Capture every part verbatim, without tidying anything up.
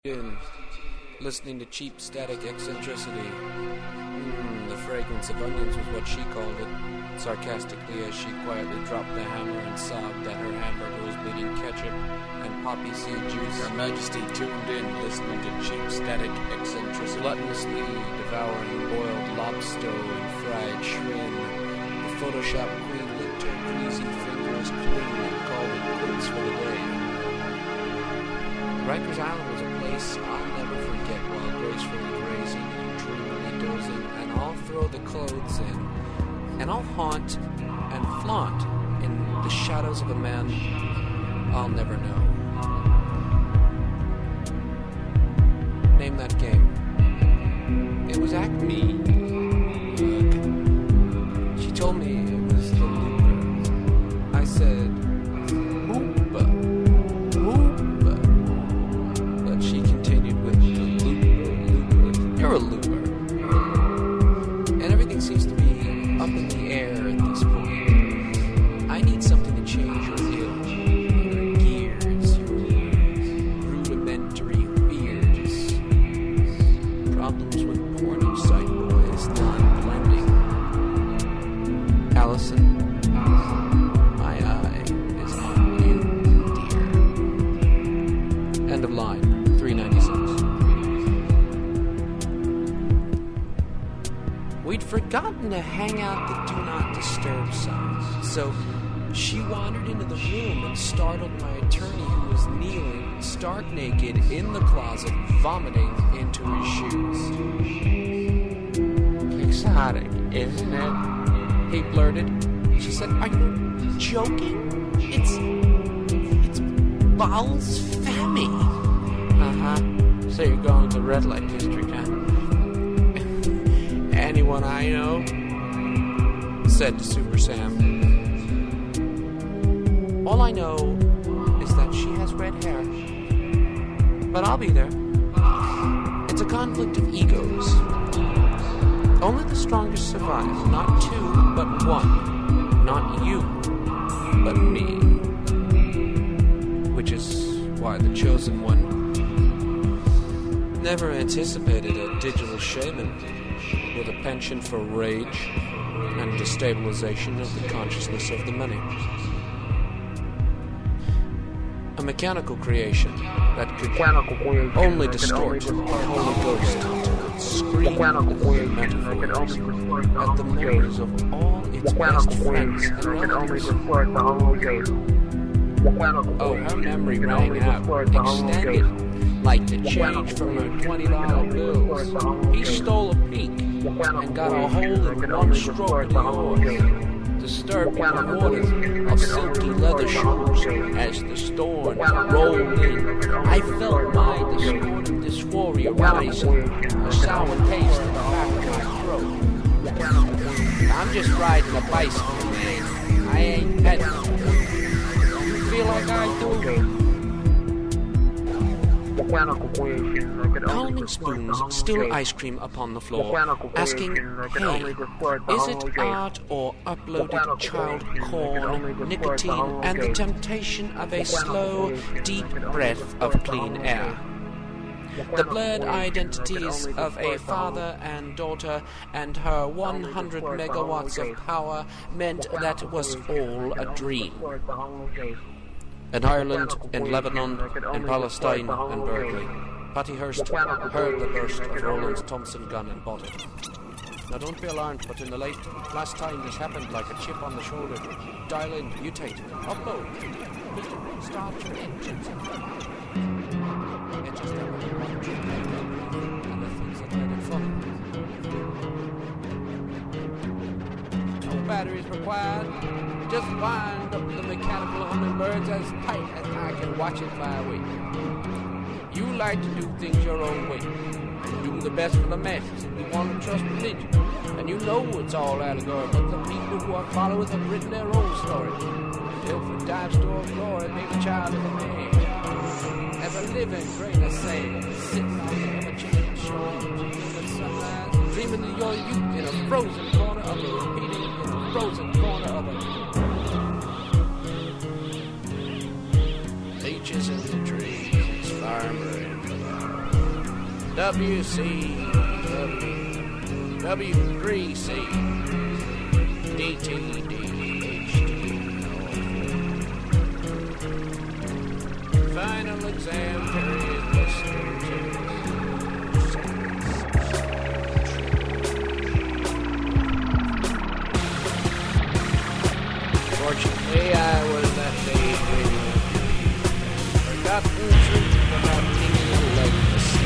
In, listening to cheap static eccentricity. Mm, the fragrance of onions was what she called it, sarcastically as she quietly dropped the hammer and sobbed that her hamburger was bleeding ketchup and poppy seed juice. Her Majesty tuned in, listening to cheap static eccentricity, gluttonously devouring boiled lobster and fried shrimp. The Photoshop queen licked her greasy fingers clean and called it quits for the day. Rikers Island was a place I'll never forget while gracefully grazing and dreamily dozing, and I'll throw the clothes in, and I'll haunt and flaunt in the shadows of a man I'll never know. Name that game. It was Acme. Look. She told me it was the Looper. I said, You're a looper. And everything seems to be up in the air at this point. I need something to change your wheels, your gears, your rudimentary fears. Problems with porno site boys non-blending. Allison, my eye is on you, dear. End of line, three ninety-six. We'd forgotten to hang out the Do Not Disturb signs, so she wandered into the room and startled my attorney, who was kneeling, stark naked, in the closet, vomiting into his shoes. Exotic, isn't it? He blurted. She said, "Are you joking? It's... it's Balls Fammy." Uh-huh. So you're going to the red light district, huh? Anyone I know? Said to Super Sam. All I know is that she has red hair. But I'll be there. It's a conflict of egos. Only the strongest survive. Not two, but one. Not you, but me. Which is why the chosen one never anticipated a digital shaman with a penchant for rage and destabilization of the consciousness of the many. A mechanical creation that could only distort the Holy Ghost to scream with metaphors at the memories of all its best friends and relatives. Oh, her memory rang out, extended, like the change from her twenty dollar bills. He stole a peek and got a hold in one stroke of yours, disturbing the waters of silky leather shoes as the storm rolled in. I felt my distorted dysphoria rising, a sour taste in the back of my throat. I'm just riding a bicycle, man. I ain't petting. You feel like I do? Pounding spoons, still ice cream upon the floor, asking, hey, is it art or uploaded child porn, nicotine, and the temptation of a slow, deep breath of clean air? The blurred identities of a father and daughter and her one hundred megawatts of power meant that it was all a dream. In Ireland, in Lebanon, in Palestine, and Berkeley, Patty Hearst heard the burst of Roland's Thompson gun and bought it. Now don't be alarmed, but in the late last time this happened like a chip on the shoulder. Dial in, mutate, upload, start your engines. It just never and the things that made it funny. No batteries required. Just wind up the mechanical hummingbirds as tight as I can watch it fly away. You like to do things your own way. You do the best for the masses, and you want to trust religion. And you know it's all allegorical. The people who are followers have written their own story. Ilford dives door glory, make a child of a man. Ever living grain of sand, sitting on the ever-changing shore, dreaming of sunrise, dreaming of your youth in a frozen corner of a repeating in a frozen corner of a Leeches in the trees, farmer in the W C W W three C D T D H T Final exam period listening to Fortunately, I was that day dreaming forgotten truth about being a legacy.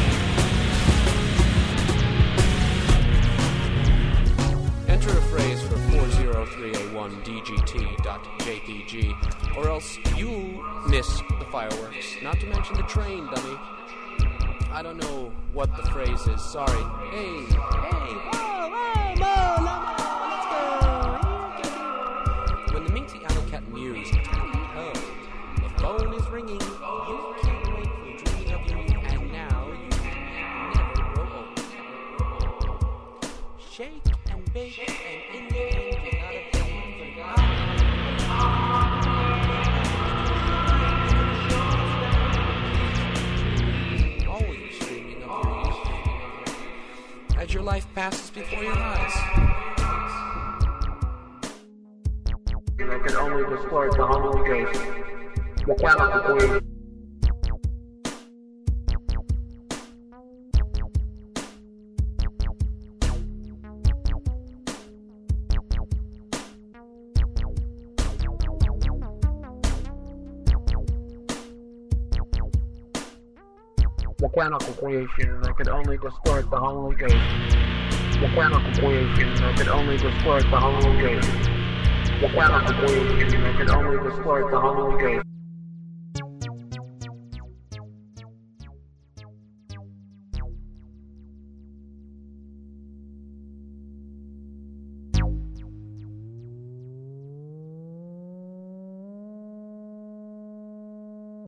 Enter a phrase for four zero three zero one D G T dot J P G, or else you'll miss the fireworks. Not to mention the train, dummy. I don't know what the phrase is. Sorry. Hey, hey, whoa, whoa, whoa, let's go. When the minty alley cat mews, tally ho. The phone is ringing. You can't wait for dreaming of you, and now you never grow old. Shake and bake, and in the end you gotta be forgotten. Always dreaming of your youth, as your life passes before your eyes. I can only destroy the Holy Ghost. Mechanical way. Mechanical creation that could only distort the Holy Ghost. Mechanical creation that could only distort the Holy Ghost. Mechanical creation that could only distort the Holy Ghost.